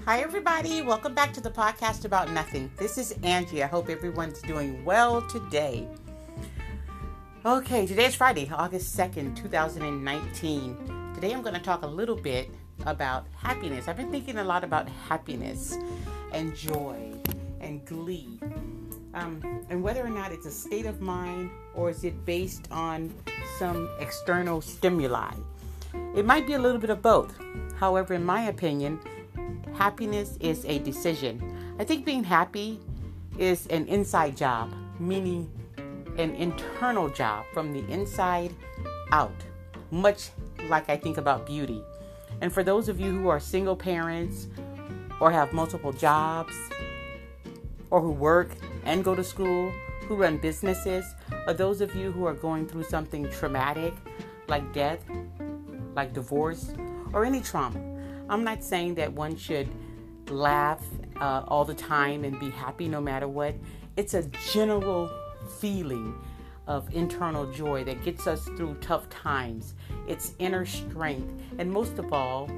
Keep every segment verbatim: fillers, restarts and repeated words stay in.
Hi, everybody. Welcome back to the podcast about nothing. This is Angie. I hope everyone's doing well today. Okay, today is Friday, August second, twenty nineteen. Today I'm going to talk a little bit about happiness. I've been thinking a lot about happiness and joy and glee. Um, and whether or not it's a state of mind or is it based on some external stimuli. It might be a little bit of both. However, in my opinion, happiness is a decision. I think being happy is an inside job, meaning an internal job from the inside out, much like I think about beauty. And for those of you who are single parents or have multiple jobs or who work and go to school, who run businesses, or those of you who are going through something traumatic like death, like divorce, or any trauma, I'm not saying that one should laugh uh, all the time and be happy no matter what. It's a general feeling of internal joy that gets us through tough times. It's inner strength. And most of all,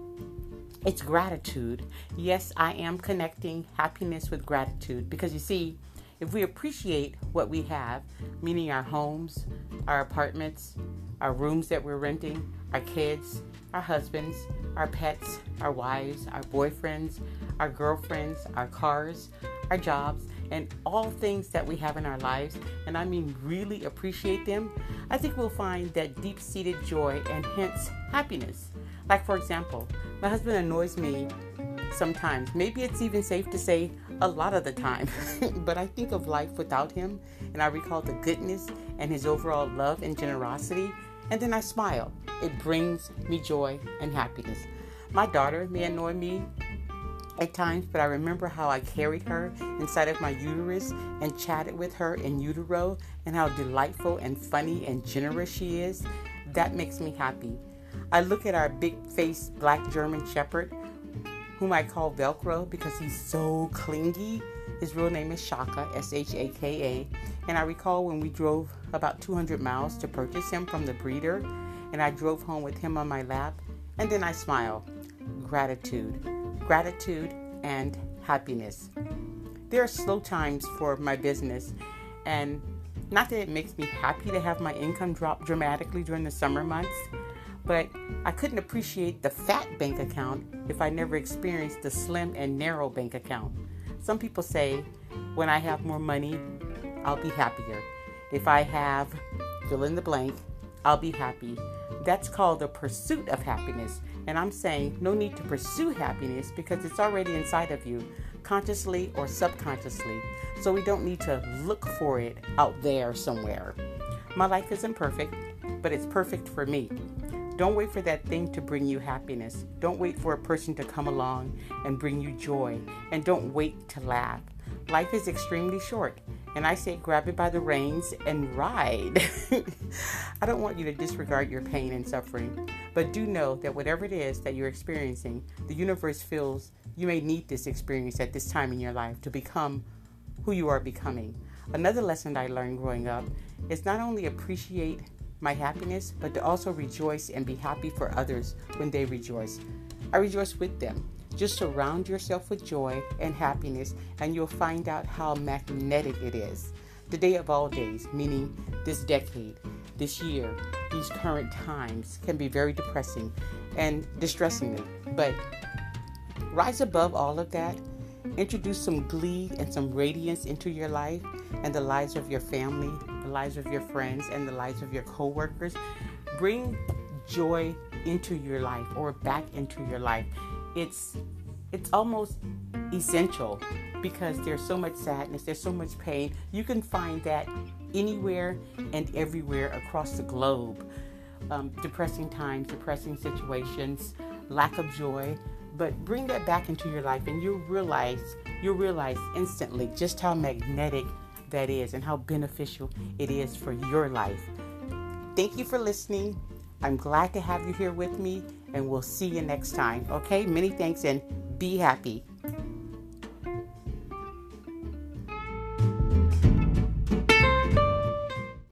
it's gratitude. Yes, I am connecting happiness with gratitude because you see, if we appreciate what we have, meaning our homes, our apartments, our rooms that we're renting, our kids, our husbands, our pets, our wives, our boyfriends, our girlfriends, our cars, our jobs, and all things that we have in our lives, and I mean really appreciate them, I think we'll find that deep-seated joy and hence happiness. Like, for example, my husband annoys me sometimes. Maybe it's even safe to say a lot of the time, but I think of life without him, and I recall the goodness and his overall love and generosity, and then I smile. It brings me joy and happiness. My daughter may annoy me at times, but I remember how I carried her inside of my uterus and chatted with her in utero and how delightful and funny and generous she is. That makes me happy. I look at our big-faced black German Shepherd, whom I call Velcro because he's so clingy. His real name is Shaka, S H A K A. And I recall when we drove about two hundred miles to purchase him from the breeder, and I drove home with him on my lap, and then I smile. Gratitude. Gratitude and happiness. There are slow times for my business, and not that it makes me happy to have my income drop dramatically during the summer months, but I couldn't appreciate the fat bank account if I never experienced the slim and narrow bank account. Some people say, when I have more money, I'll be happier. If I have fill in the blank, I'll be happy. That's called the pursuit of happiness. And I'm saying no need to pursue happiness because it's already inside of you, consciously or subconsciously. So we don't need to look for it out there somewhere. My life isn't perfect, but it's perfect for me. Don't wait for that thing to bring you happiness. Don't wait for a person to come along and bring you joy. And don't wait to laugh. Life is extremely short. And I say grab it by the reins and ride. I don't want you to disregard your pain and suffering. But do know that whatever it is that you're experiencing, the universe feels you may need this experience at this time in your life to become who you are becoming. Another lesson I learned growing up is not only appreciate my happiness, but to also rejoice and be happy for others when they rejoice. I rejoice with them. Just surround yourself with joy and happiness, and you'll find out how magnetic it is. The day of all days, meaning this decade, this year, these current times, can be very depressing and distressing me. But rise above all of that. Introduce some glee and some radiance into your life and the lives of your family, the lives of your friends, and the lives of your co-workers. Bring joy into your life or back into your life. It's it's almost essential because there's so much sadness, there's so much pain. You can find that anywhere and everywhere across the globe. Um, depressing times, depressing situations, lack of joy. But bring that back into your life and you'll realize, you'll realize instantly just how magnetic that is and how beneficial it is for your life. Thank you for listening. I'm glad to have you here with me, and we'll see you next time. Okay? Many thanks and be happy.